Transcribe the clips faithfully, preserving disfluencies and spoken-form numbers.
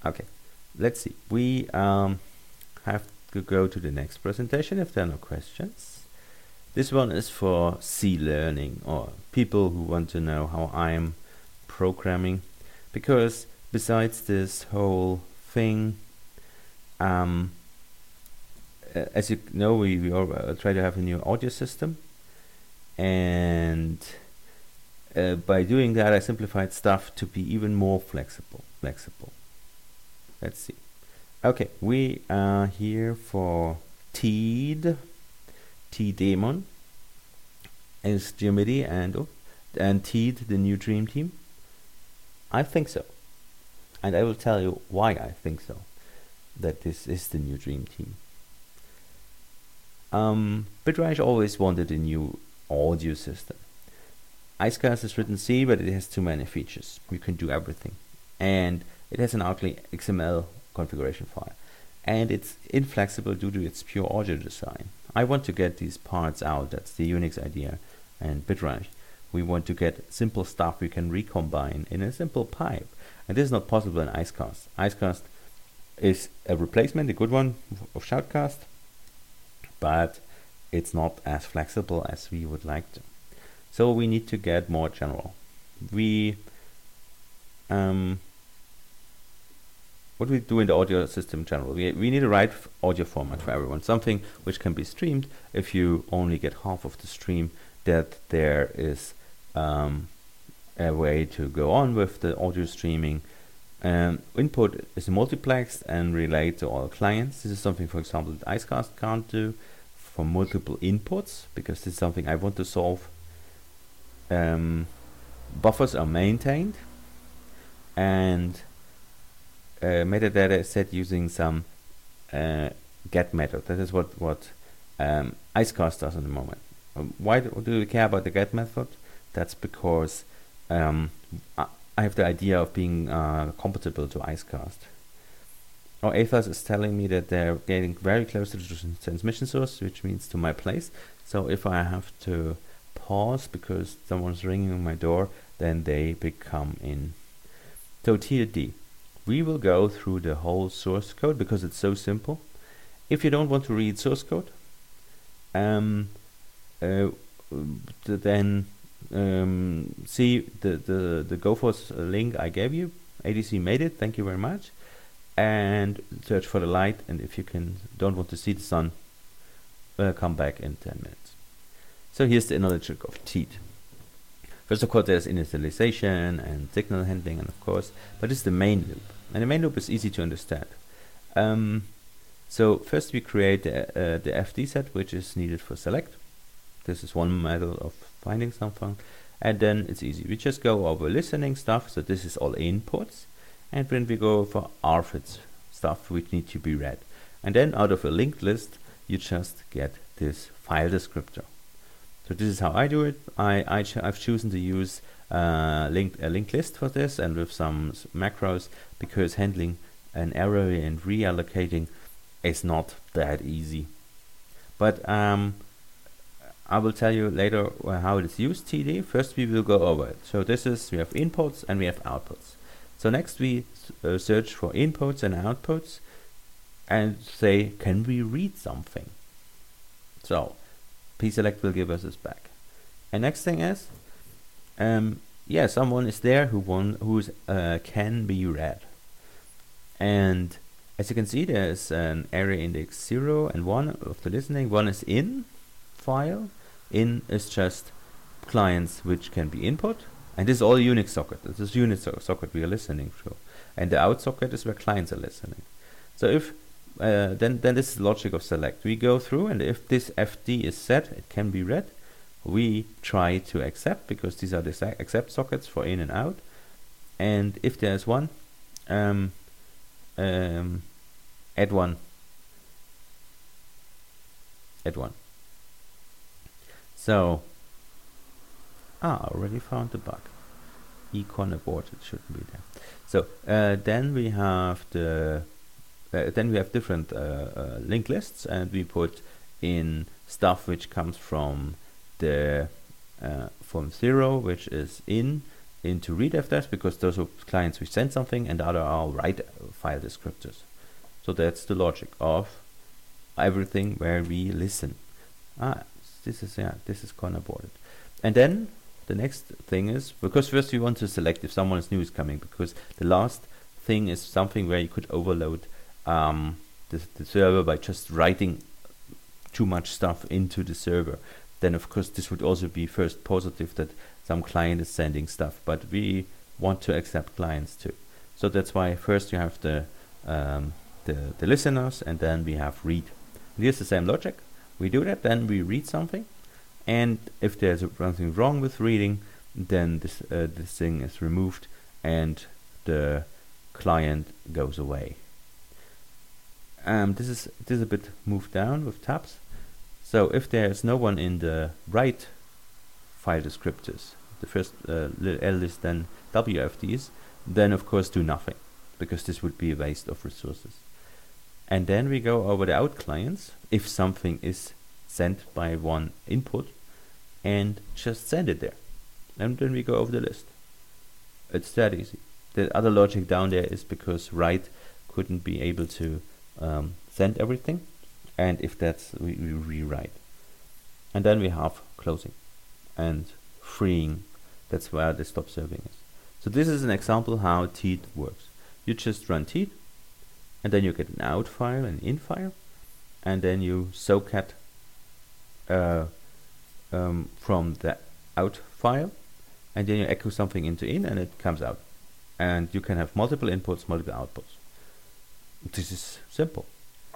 Okay, let's see. We um, have to go to the next presentation if there are no questions. This one is for C learning, or people who want to know how I'm programming, because besides this whole thing, um, as you know, we, we all, uh, try to have a new audio system, and uh, by doing that I simplified stuff to be even more flexible flexible let's see. Okay, we are here for TEED T-Daemon is Geomidi, and oh, and TEED, the new dream team. I think so, and I will tell you why I think so, that this is the new dream team. Um, Bitreich always wanted a new audio system. Icecast is written C, but it has too many features. You can do everything, and it has an ugly X M L configuration file, and it's inflexible due to its pure audio design. I want to get these parts out. That's the Unix idea, and Bitreich. We want to get simple stuff we can recombine in a simple pipe, and this is not possible in Icecast. Icecast is a replacement, a good one, of Shoutcast, but it's not as flexible as we would like to. So we need to get more general. We um, what we do in the audio system general, we, we need a right audio format for everyone, something which can be streamed. If you only get half of the stream, that there is um, a way to go on with the audio streaming. Um, input is multiplexed and relayed to all clients. This is something, for example, that Icecast can't do for multiple inputs, because this is something I want to solve. Um, buffers are maintained, and uh, metadata is set using some uh, get method. That is what what um, Icecast does at the moment. Um, why do, do we care about the get method? That's because um, I, I have the idea of being uh, compatible to Icecast. Now, Aethos is telling me that they're getting very close to the transmission source, which means to my place. So if I have to pause because someone's ringing on my door, then they become in. So T D, we will go through the whole source code because it's so simple. If you don't want to read source code, um, uh, then um, see the the the Gophos link I gave you. A D C made it. Thank you very much. And search for the light. And if you can don't want to see the sun, uh, come back in ten minutes. So here's the another trick of TEED. First of course, there's initialization and signal handling, and of course, but it's the main loop. And the main loop is easy to understand. Um, so first we create the, uh, the F D set, which is needed for select. This is one method of finding something. And then it's easy. We just go over listening stuff. So this is all inputs. And then we go for R F I Ds stuff which need to be read. And then out of a linked list, you just get this file descriptor. So this is how I do it. I, I ch I've chosen to use uh, linked, a linked list for this, and with some macros, because handling an array and reallocating is not that easy. But um, I will tell you later uh, how it is used, T D. First we will go over it. So this is, we have inputs and we have outputs. So next we uh, search for inputs and outputs and say, can we read something? So pselect will give us this back. And next thing is, um, yeah, someone is there who won, who's uh, can be read. And as you can see, there's an array index zero and one of the listening. One is in file. In is just clients which can be input. And this is all Unix socket. This is Unix so socket we are listening through. And the out socket is where clients are listening. So if Uh, then, then this is the logic of select. We go through, and if this F D is set, it can be read. We try to accept, because these are the accept sockets for in and out. And if there's one, um, um, add one. Add one. So, ah, I already found the bug. Econ aborted, shouldn't be there. So uh, then we have the Uh, then we have different uh, uh, linked lists, and we put in stuff which comes from the uh, from zero, which is in into readfdash, because those are clients which send something, and the other are write file descriptors. So that's the logic of everything where we listen. Ah, this is yeah, this is corner boarded. And then the next thing is, because first you want to select if someone is new is coming, because the last thing is something where you could overload um, the, the server by just writing too much stuff into the server. Then of course this would also be first positive that some client is sending stuff, but we want to accept clients too. So that's why first you have the um, the, the listeners, and then we have read. And here's the same logic. We do that, then we read something, and if there's a, something wrong with reading, then this uh, this thing is removed and the client goes away. Um, this is this is a bit moved down with tabs. So if there's no one in the right file descriptors, the first uh, L list, then W F Ds, then of course do nothing, because this would be a waste of resources. And then we go over the out clients if something is sent by one input, and just send it there. And then we go over the list. It's that easy. The other logic down there is because write couldn't be able to um, send everything, and if that's, we, we rewrite. And then we have closing and freeing. That's where the stop serving is. So this is an example how Teat works. You just run Teat, and then you get an out file and in file, and then you socat uh, um, from the out file, and then you echo something into in, and it comes out. And you can have multiple inputs, multiple outputs. This is simple.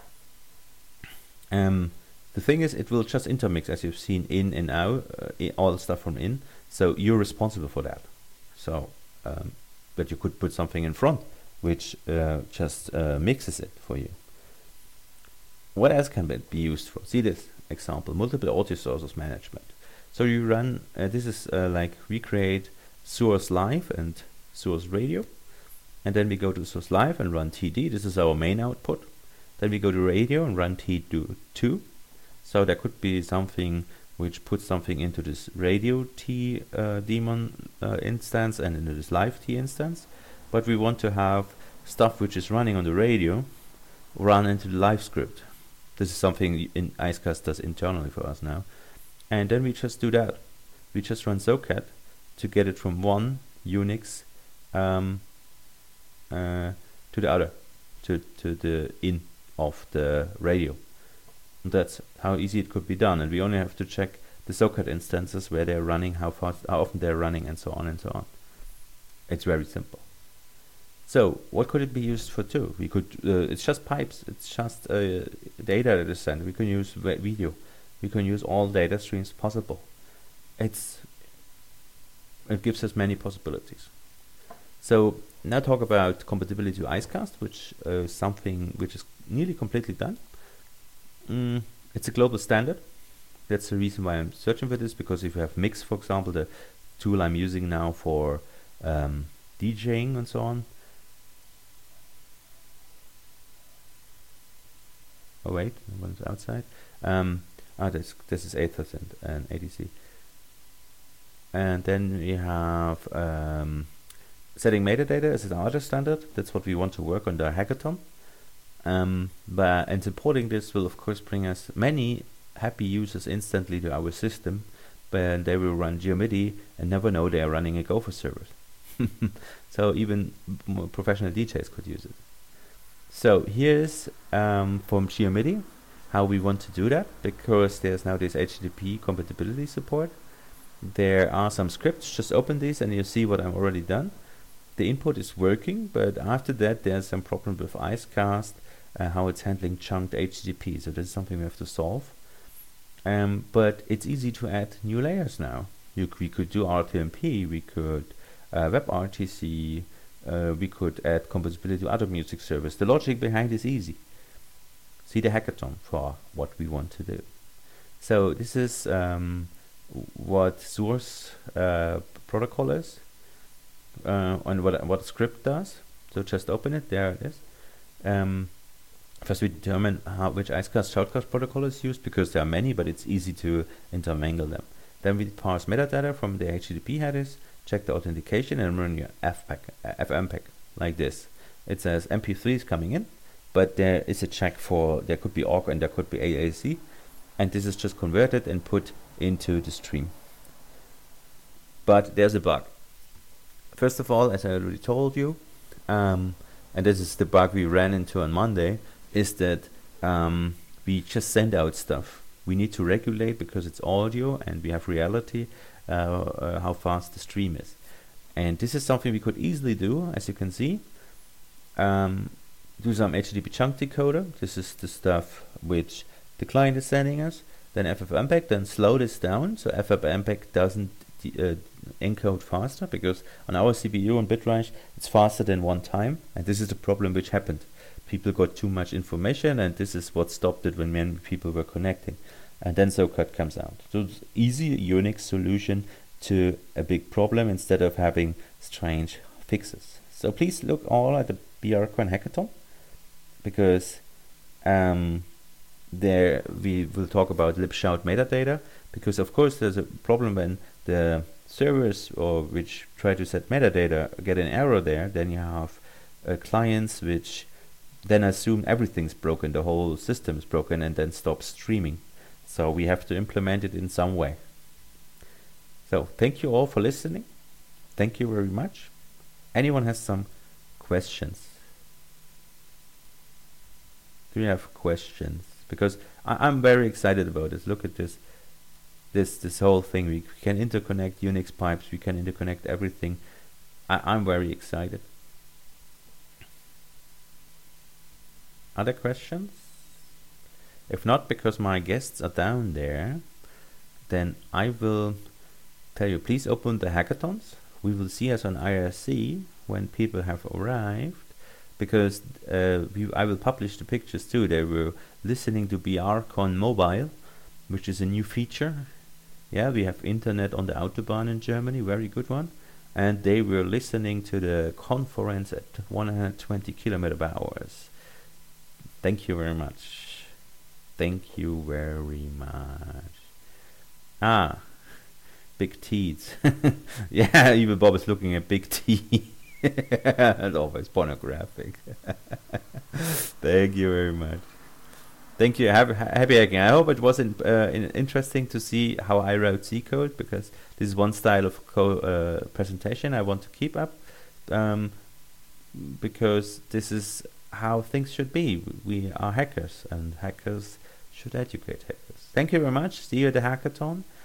Um, the thing is, it will just intermix, as you've seen, in and out, uh, I all the stuff from in. So you're responsible for that. So, um, but you could put something in front, which uh, just uh, mixes it for you. What else can it be used for? See this example: multiple audio sources management. So you run. Uh, this is uh, like recreate Source Live and Source Radio, and then we go to Source Live and run T D. This is our main output. Then we go to radio and run T two. So there could be something which puts something into this radio T uh, daemon uh, instance and into this live T instance. But we want to have stuff which is running on the radio run into the live script. This is something in Icecast does internally for us now. And then we just do that. We just run socat to get it from one Unix um, uh, to the other, to, to the in of the radio. And that's how easy it could be done. And we only have to check the socat instances, where they're running, how fast, how often they're running, and so on and so on. It's very simple. So what could it be used for too? We could, uh, it's just pipes, it's just uh, data that is sent. We can use video. We can use all data streams possible. It's, it gives us many possibilities. So now talk about compatibility to Icecast, which uh, is something which is nearly completely done. Mm, it's a global standard. That's the reason why I'm searching for this, because if you have Mix, for example, the tool I'm using now for um, DJing and so on. Oh wait, one's outside. Um, ah, this this is eight percent and A D C. And then we have um, setting metadata as another standard. That's what we want to work on the hackathon. Um, but and supporting this will of course bring us many happy users instantly to our system, but they will run GeoMIDI and never know they are running a Gopher server. So even more professional D Js could use it. So here's um, from GeoMIDI how we want to do that, because there's now this H T T P compatibility support. There are some scripts. Just open these and you see what I've already done. The input is working, but after that there's some problem with Icecast, uh, how it's handling chunked H T T P. So this is something we have to solve. Um, but it's easy to add new layers now. You, we could do R T M P, we could uh, WebRTC, uh, we could add compatibility to other music servers. The logic behind is easy. See the hackathon for what we want to do. So this is um, what source uh, protocol is, uh, and what what script does. So just open it. There it is. Um, first, we determine how which Icecast shoutcast protocol is used, because there are many, but it's easy to intermingle them. Then we parse metadata from the H T T P headers, check the authentication, and run your F P A C, uh, F M P A C like this. it says M P three is coming in, but there is a check for, there could be O G G and there could be A A C, and this is just converted and put into the stream. But there's a bug. First of all, as I already told you, um, and this is the bug we ran into on Monday, is that um, we just send out stuff. We need to regulate, because it's audio and we have reality, uh, uh, how fast the stream is. And this is something we could easily do, as you can see. Um, do some H T T P chunk decoder. This is the stuff which the client is sending us. Then F F M P E G, then slow this down so F F M P E G doesn't uh, encode faster, because on our C P U on Bitrange it's faster than one time, and this is the problem which happened. People got too much information, and this is what stopped it when many people were connecting. And then SoCut comes out. So it's easy Unix solution to a big problem instead of having strange fixes. So please look all at the BRCoin hackathon, because um, there we will talk about libshout metadata, because of course there's a problem when the servers or which try to set metadata get an error there. Then you have uh, clients which then assume everything's broken, the whole system is broken, and then stop streaming. So we have to implement it in some way. So thank you all for listening. Thank you very much. Anyone has some questions? Do you have questions? Because I I'm very excited about this. Look at this. This this whole thing. We can interconnect Unix pipes. We can interconnect everything. I, I'm very excited. Other questions? If not, because my guests are down there, then I will tell you, please open the hackathons. We will see us on I R C when people have arrived, because uh, we, I will publish the pictures too. They were listening to BRCon Mobile, which is a new feature. Yeah, we have internet on the Autobahn in Germany, very good one. And they were listening to the conference at one hundred twenty kilometer per hour. Thank you very much. Thank you very much. Ah, big T's. Yeah, even Bob is looking at big T. That's always pornographic. Thank you very much. Thank you. Happy, happy hacking. I hope it was in, uh, in interesting to see how I wrote C code, because this is one style of co uh, presentation I want to keep up, um, because this is how things should be. We are hackers, and hackers should educate hackers. Thank you very much. See you at the hackathon.